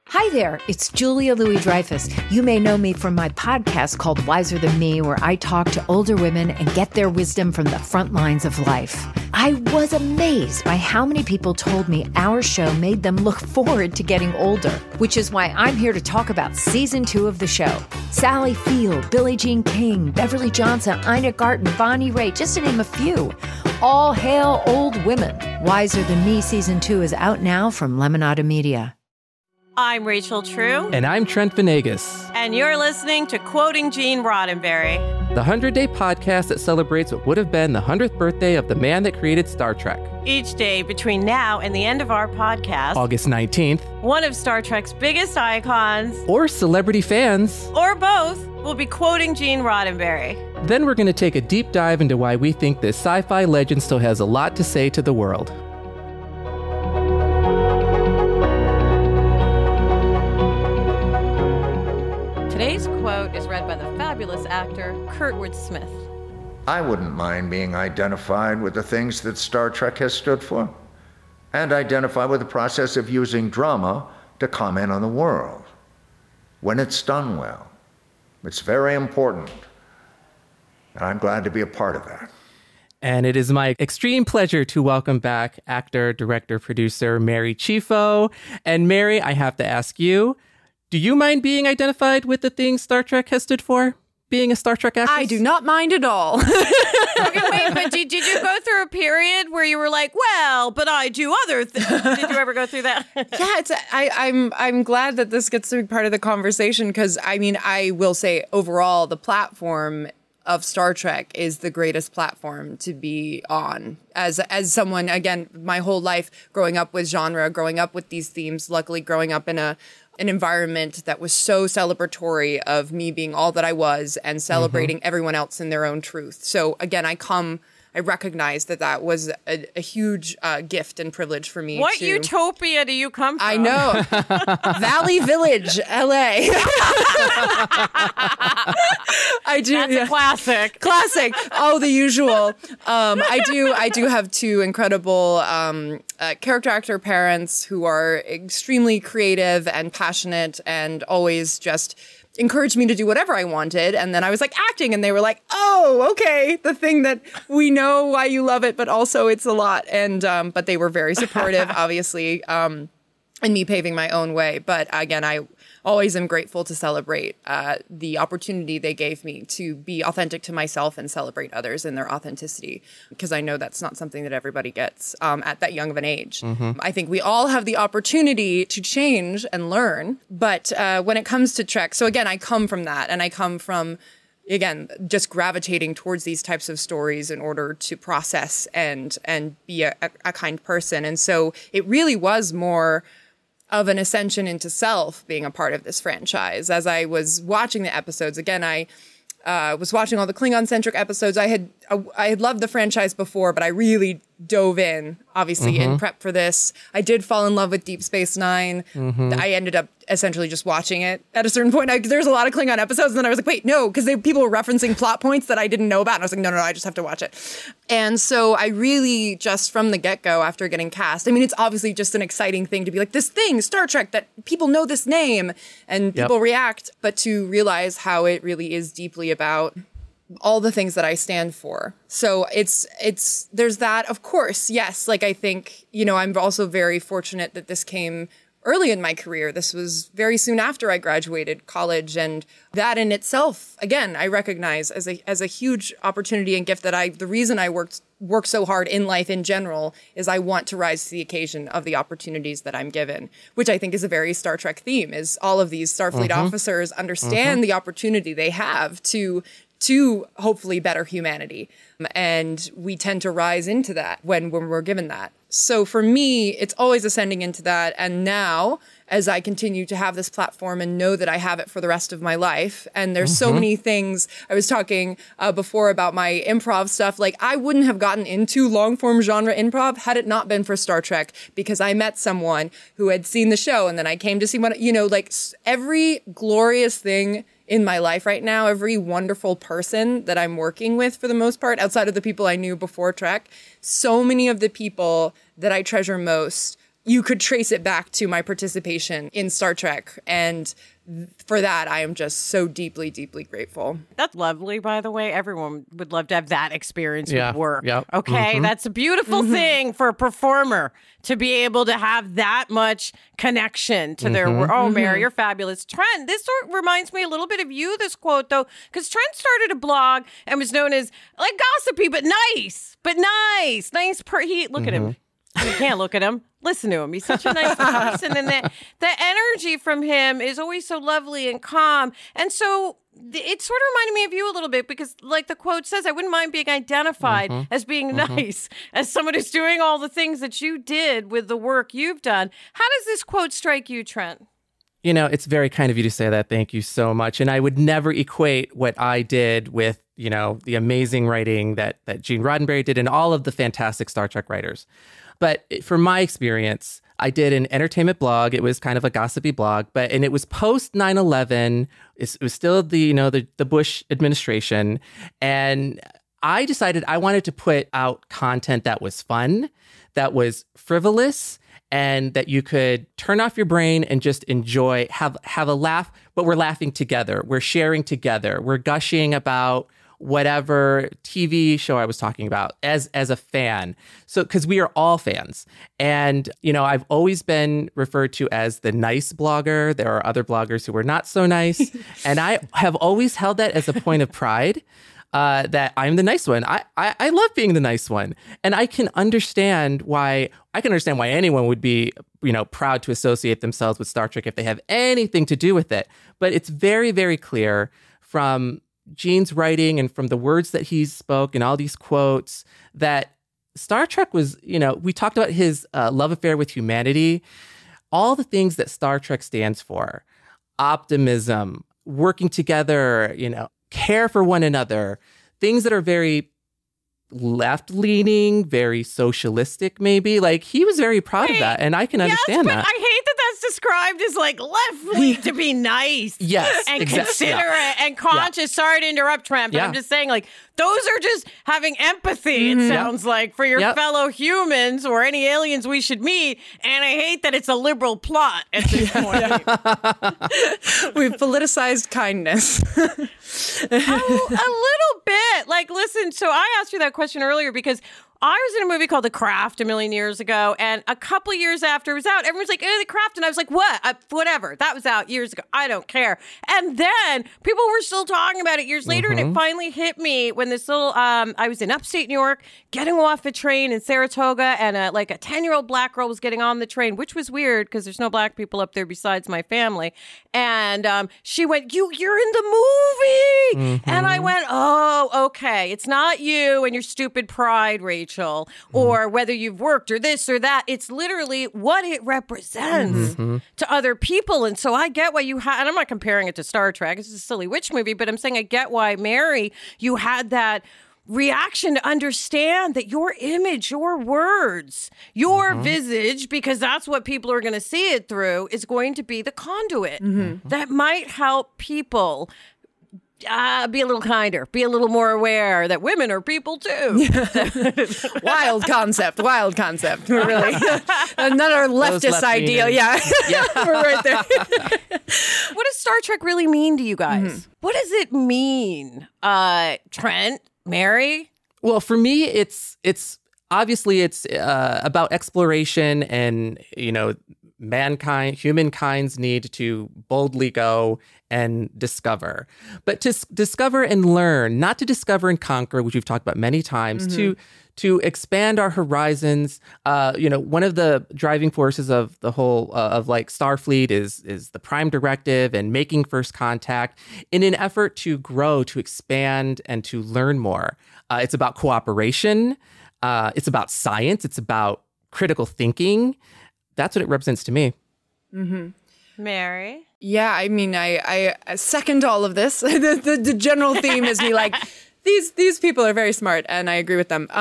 Hi there, it's Julia Louis-Dreyfus. You may know me from my podcast called Wiser Than Me, where I talk to older women and get their wisdom from the front lines of life. I was amazed by how many people told me our show made them look forward to getting older, which is why I'm here to talk about season 2 of the show. Sally Field, Billie Jean King, Beverly Johnson, Ina Garten, Bonnie Raitt, just to name a few. All hail old women. Wiser Than Me season 2 is out now from Lemonada Media. I'm Rachel True. And I'm Trent Venegas. And you're listening to Quoting Gene Roddenberry, the 100-day podcast that celebrates what would have been the 100th birthday of the man that created Star Trek. Each day between now and the end of our podcast, August 19th, one of Star Trek's biggest icons, or celebrity fans, or both, will be quoting Gene Roddenberry. Then we're going to take a deep dive into why we think this sci-fi legend still has a lot to say to the world. Today's quote is read by the fabulous actor Kurtwood Smith. I wouldn't mind being identified with the things that Star Trek has stood for, and identify with the process of using drama to comment on the world, when it's done well. It's very important, and I'm glad to be a part of that. And it is my extreme pleasure to welcome back actor, director, producer Mary Chieffo. And Mary, I have to ask you, do you mind being identified with the things Star Trek has stood for? Being a Star Trek actress? I do not mind at all. Okay, wait, but did you go through a period where you were like, well, but I do other things? Did you ever go through that? Yeah, I'm glad that this gets to be part of the conversation because, I mean, I will say overall, the platform of Star Trek is the greatest platform to be on. As someone, again, my whole life growing up with genre, growing up with these themes, luckily growing up in an environment that was so celebratory of me being all that I was and celebrating everyone else in their own truth. So again, I recognize that was a huge gift and privilege for me. What utopia do you come from? I know. Valley Village, LA. I do. That's a classic. Classic. Oh, the usual. I do have two incredible character actor parents who are extremely creative and passionate and always just encouraged me to do whatever I wanted. And then I was like acting and they were like, oh, okay. The thing that we know why you love it, but also it's a lot. And, but they were very supportive, obviously, in me paving my own way. But again, I always am grateful to celebrate the opportunity they gave me to be authentic to myself and celebrate others in their authenticity, because I know that's not something that everybody gets at that young of an age. I think we all have the opportunity to change and learn, but when it comes to Trek, so again, I come from that, and I come from, again, just gravitating towards these types of stories in order to process and be a kind person. And so it really was more of an ascension into self being a part of this franchise. As I was watching the episodes, again, I was watching all the Klingon-centric episodes. I had loved the franchise before, but I really dove in, obviously, in prep for this. I did fall in love with Deep Space Nine. I ended up essentially just watching it at a certain point. There's a lot of Klingon episodes, and then I was like, wait, no, because people were referencing plot points that I didn't know about. And I was like, no, I just have to watch it. And so I really, just from the get-go, after getting cast, I mean, it's obviously just an exciting thing to be like, this thing, Star Trek, that people know this name, and people react, but to realize how it really is deeply about all the things that I stand for. So there's that, of course, yes. Like, I think, I'm also very fortunate that this came early in my career. This was very soon after I graduated college, and that in itself, again, I recognize as a huge opportunity and gift that the reason I work so hard in life in general is I want to rise to the occasion of the opportunities that I'm given, which I think is a very Star Trek theme, is all of these Starfleet officers understand the opportunity they have to hopefully better humanity. And we tend to rise into that when we're given that. So for me, it's always ascending into that. And now, as I continue to have this platform and know that I have it for the rest of my life, and there's so many things, I was talking before about my improv stuff, like I wouldn't have gotten into long form genre improv had it not been for Star Trek, because I met someone who had seen the show, and then I came to see like every glorious thing in my life right now, every wonderful person that I'm working with, for the most part, outside of the people I knew before Trek, so many of the people that I treasure most, you could trace it back to my participation in Star Trek. And for that, I am just so deeply, deeply grateful. That's lovely, by the way. Everyone would love to have that experience with work. Yep. Okay, that's a beautiful thing for a performer to be able to have that much connection to their work. Oh, Mary, you're fabulous. Trent, this sort of reminds me a little bit of you, this quote, though, because Trent started a blog and was known as like gossipy, but nice. Look at him. You can't look at him. Listen to him. He's such a nice person. And the energy from him is always so lovely and calm. And so it sort of reminded me of you a little bit because like the quote says, I wouldn't mind being identified as being nice, as someone who's doing all the things that you did with the work you've done. How does this quote strike you, Trent? You know, it's very kind of you to say that. Thank you so much. And I would never equate what I did with, you know, the amazing writing that Gene Roddenberry did and all of the fantastic Star Trek writers. But from my experience, I did an entertainment blog. It was kind of a gossipy blog, and it was post 9/11. It was still the Bush administration. And I decided I wanted to put out content that was fun, that was frivolous, and that you could turn off your brain and just enjoy, have a laugh, but we're laughing together. We're sharing together. We're gushing about whatever TV show I was talking about as a fan. So, because we are all fans. And, you know, I've always been referred to as the nice blogger. There are other bloggers who are not so nice. And I have always held that as a point of pride. That I'm the nice one. I love being the nice one. And I can understand why anyone would be, you know, proud to associate themselves with Star Trek if they have anything to do with it. But it's very, very clear from Gene's writing and from the words that he spoke and all these quotes that Star Trek was, you know, we talked about his love affair with humanity, all the things that Star Trek stands for, optimism, working together, you know, care for one another, things that are very left-leaning, very socialistic, maybe. Like, he was very proud of that, and I can understand that. I hate that that's described as, like, left-leaning to be nice. Yes, and exactly. considerate and conscious. Yeah. Sorry to interrupt, Trent, but I'm just saying, like, those are just having empathy, it sounds like, for your fellow humans or any aliens we should meet. And I hate that it's a liberal plot at this point. We've politicized kindness. A little bit. Like, listen, so I asked you that question earlier because I was in a movie called The Craft a million years ago, and a couple years after it was out, everyone's like, The Craft, and I was like, what? Whatever. That was out years ago. I don't care. And then people were still talking about it years later, and it finally hit me when this little, I was in upstate New York, getting off a train in Saratoga, and a 10-year-old black girl was getting on the train, which was weird because there's no black people up there besides my family. And she went, you're in the movie. And I went, oh, okay. It's not you and your stupid pride, Rachel, or whether you've worked or this or that. It's literally what it represents to other people. And so I get why you had, and I'm not comparing it to Star Trek. It's a silly witch movie, but I'm saying I get why, Mary, you had that reaction to understand that your image, your words, your visage, because that's what people are going to see it through, is going to be the conduit that might help people be a little kinder, be a little more aware that women are people too. Wild concept. We're really another leftist ideal. Yeah. We're right there. What does Star Trek really mean to you guys? What does it mean? Trent, Mary? Well, for me, it's obviously it's about exploration and, you know, humankind's need to boldly go and discover, but to discover and learn, not to discover and conquer, which we've talked about many times, to expand our horizons. You know, one of the driving forces of the whole of like Starfleet is the Prime Directive and making first contact in an effort to grow, to expand, and to learn more. It's about cooperation. It's about science. It's about critical thinking. That's what it represents to me. Mary? Yeah, I mean, I second all of this. The general theme is me like, These people are very smart, and I agree with them.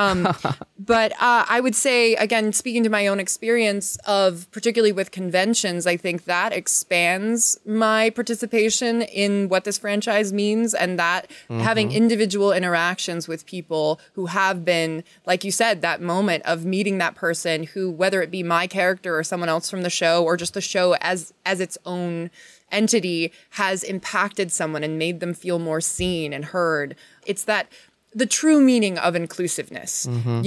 But I would say, again, speaking to my own experience of particularly with conventions, I think that expands my participation in what this franchise means, and that having individual interactions with people who have been, like you said, that moment of meeting that person who, whether it be my character or someone else from the show or just the show as its own entity, has impacted someone and made them feel more seen and heard. It's that the true meaning of inclusiveness,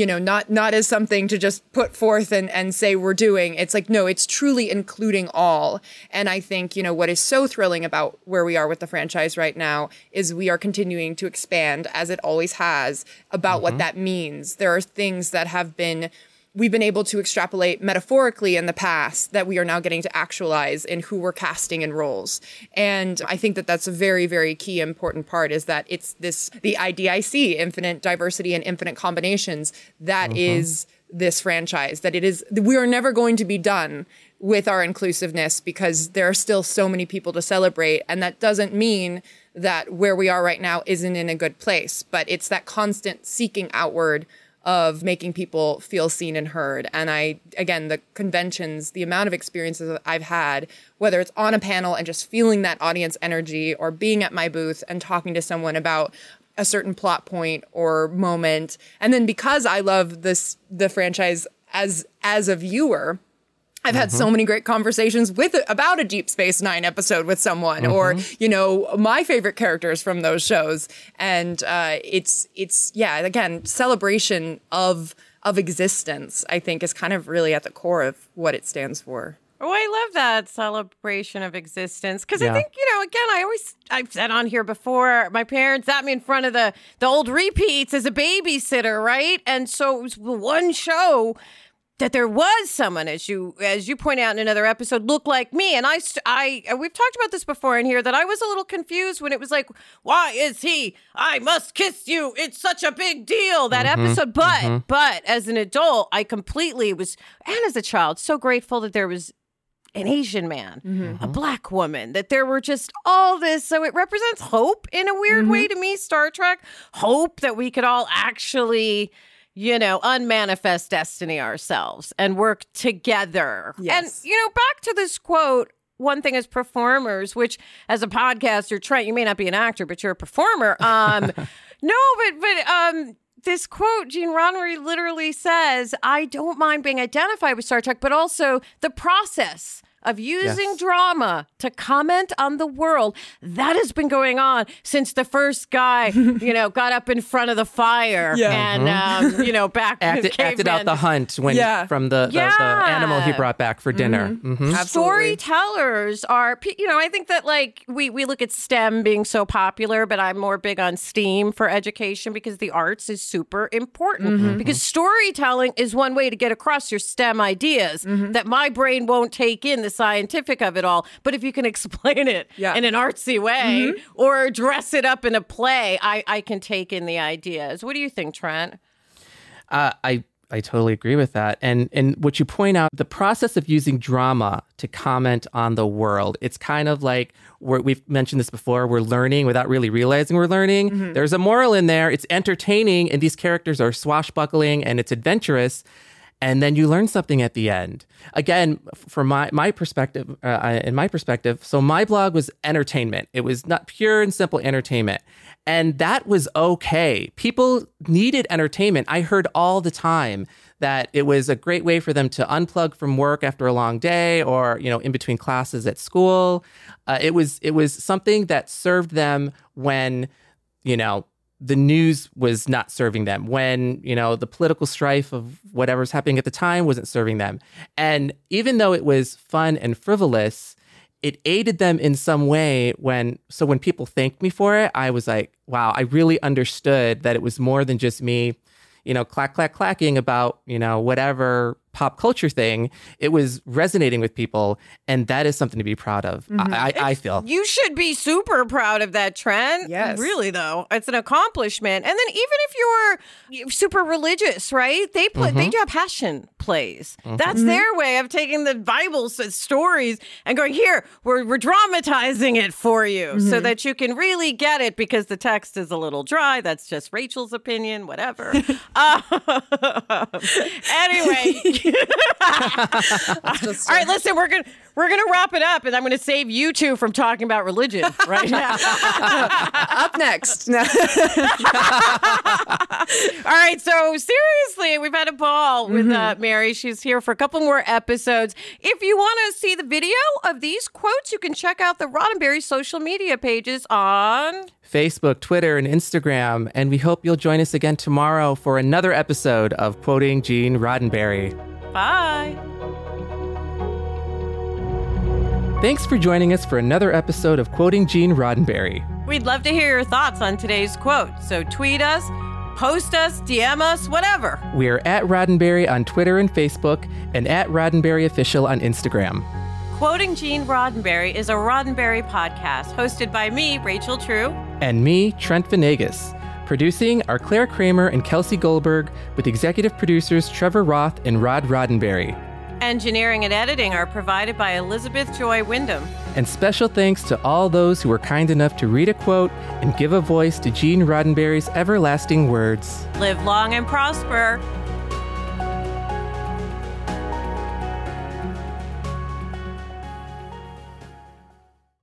not as something to just put forth and say we're doing. It's like, no, it's truly including all. And I think, what is so thrilling about where we are with the franchise right now is we are continuing to expand, as it always has, about what that means. There are things that we've been able to extrapolate metaphorically in the past that we are now getting to actualize in who we're casting in roles. And I think that that's a very, very key important part, is that it's the IDIC, infinite diversity and infinite combinations, that is this franchise, that we are never going to be done with our inclusiveness because there are still so many people to celebrate. And that doesn't mean that where we are right now isn't in a good place, but it's that constant seeking outward of making people feel seen and heard. And the conventions, the amount of experiences that I've had, whether it's on a panel and just feeling that audience energy, or being at my booth and talking to someone about a certain plot point or moment. And then because I love the franchise as a viewer, I've had so many great conversations about a Deep Space Nine episode with someone, or, my favorite characters from those shows. And it's again, celebration of existence, I think, is kind of really at the core of what it stands for. Oh, I love that celebration of existence. Because I think, again, I've said on here before, my parents sat me in front of the old repeats as a babysitter, right? And so it was one show that there was someone, as you point out in another episode, looked like me. And we've talked about this before in here, that I was a little confused when it was like, why is he? I must kiss you. It's such a big deal, that episode. But as an adult, I completely was, and as a child, so grateful that there was an Asian man, a Black woman, that there were just all this. So it represents hope in a weird way to me, Star Trek. Hope that we could all actually, unmanifest destiny ourselves and work together. Yes. And, back to this quote, one thing as performers, which as a podcaster, Trent, you may not be an actor, but you're a performer. This quote, Gene Roddenberry literally says, I don't mind being identified with Star Trek, but also the process of using drama to comment on the world. That has been going on since the first guy, got up in front of the fire and, back acted out the hunt from the animal he brought back for dinner. Storytellers are, I think that we look at STEM being so popular, but I'm more big on STEAM for education, because the arts is super important. Because storytelling is one way to get across your STEM ideas that my brain won't take in the scientific of it all. But if you can explain it in an artsy way or dress it up in a play, I can take in the ideas. What do you think, Trent? I totally agree with that. And what you point out, the process of using drama to comment on the world, it's kind of like, we've mentioned this before, we're learning without really realizing we're learning. There's a moral in there. It's entertaining, and these characters are swashbuckling, and it's adventurous. And then you learn something at the end. Again, from my perspective, so my blog was entertainment. It was not pure and simple entertainment. And that was okay. People needed entertainment. I heard all the time that it was a great way for them to unplug from work after a long day, or, in between classes at school. It was something that served them when, the news was not serving them, when, the political strife of whatever's happening at the time wasn't serving them. And even though it was fun and frivolous, it aided them in some way when people thanked me for it, I was like, wow, I really understood that it was more than just me, clacking about, whatever pop culture thing, it was resonating with people, and that is something to be proud of. I feel you should be super proud of that, Trent. Yes. Really, though, it's an accomplishment. And then even if you're super religious, right? They do have passion plays. That's their way of taking the Bible stories and going, here, we're dramatizing it for you so that you can really get it, because the text is a little dry. That's just Rachel's opinion, whatever. Anyway. All right, listen, we're gonna wrap it up, and I'm gonna save you two from talking about religion right now. Up next. All right, so seriously, we've had a ball with Mary. She's here for a couple more episodes. If you want to see the video of these quotes, you can check out the Roddenberry social media pages on Facebook, Twitter, and Instagram. And we hope you'll join us again tomorrow for another episode of Quoting Gene Roddenberry. Bye. Thanks for joining us for another episode of Quoting Gene Roddenberry. We'd love to hear your thoughts on today's quote. So tweet us, post us, DM us, whatever. We're at Roddenberry on Twitter and Facebook, and at Roddenberry Official on Instagram. Quoting Gene Roddenberry is a Roddenberry podcast hosted by me, Rachel True. And me, Trent Venegas. Producing are Claire Kramer and Kelsey Goldberg, with executive producers Trevor Roth and Rod Roddenberry. Engineering and editing are provided by Elizabeth Joy Wyndham. And special thanks to all those who were kind enough to read a quote and give a voice to Gene Roddenberry's everlasting words. Live long and prosper.